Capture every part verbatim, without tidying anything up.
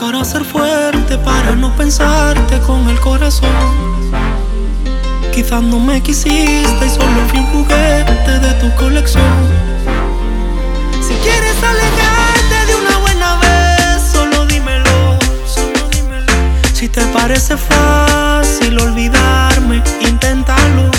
para ser fuerte, para no pensarte con el corazón. Quizás no me quisiste y solo fui un juguete de tu colección. Si quieres alejarte de una buena vez, solo dímelo, solo dímelo. Si te parece fácil olvidarme, inténtalo.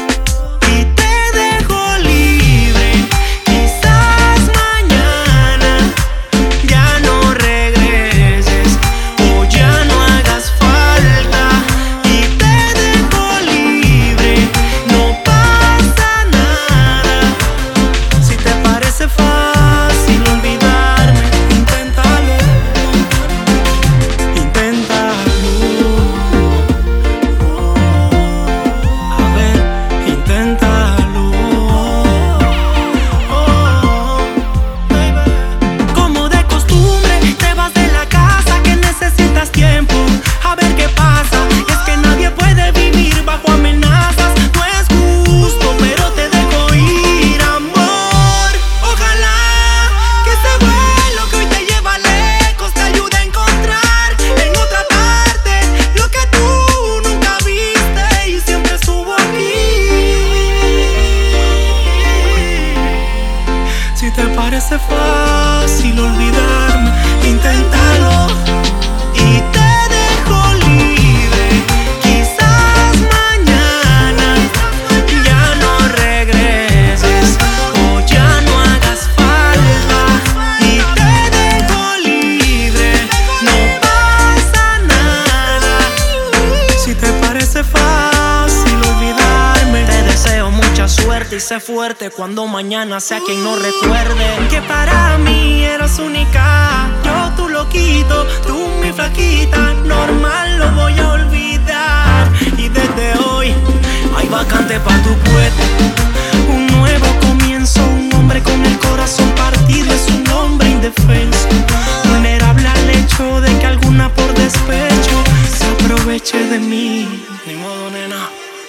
Si te parece fácil olvidarme, inténtalo y te dejo libre. Quizás mañana ya no regreses o ya no hagas falta y te dejo libre, no pasa nada. Si te parece fácil olvidarme, te deseo mucha suerte y sé fuerte cuando mañana sea quien no recuerde que para mí eras única. Yo tu loquito, tú mi flaquita, normal lo voy a olvidar. Y desde hoy hay vacante pa' tu puesto. Un nuevo comienzo, un hombre con el corazón partido es un hombre indefenso, vulnerable al hecho de que alguna por despecho se aproveche de mí. Ni modo, nena.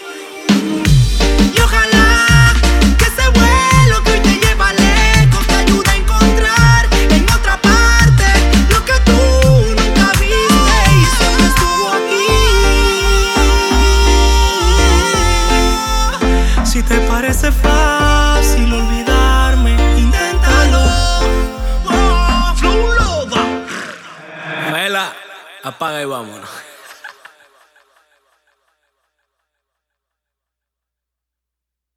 Y ojalá que ese vuelo que hoy te lleva lejos te ayude a encontrar en otra parte lo que tú nunca viste y siempre estuvo aquí. Si te parece fácil olvidarme, inténtalo. Oh, Flow Loba. Vela, apaga y vámonos.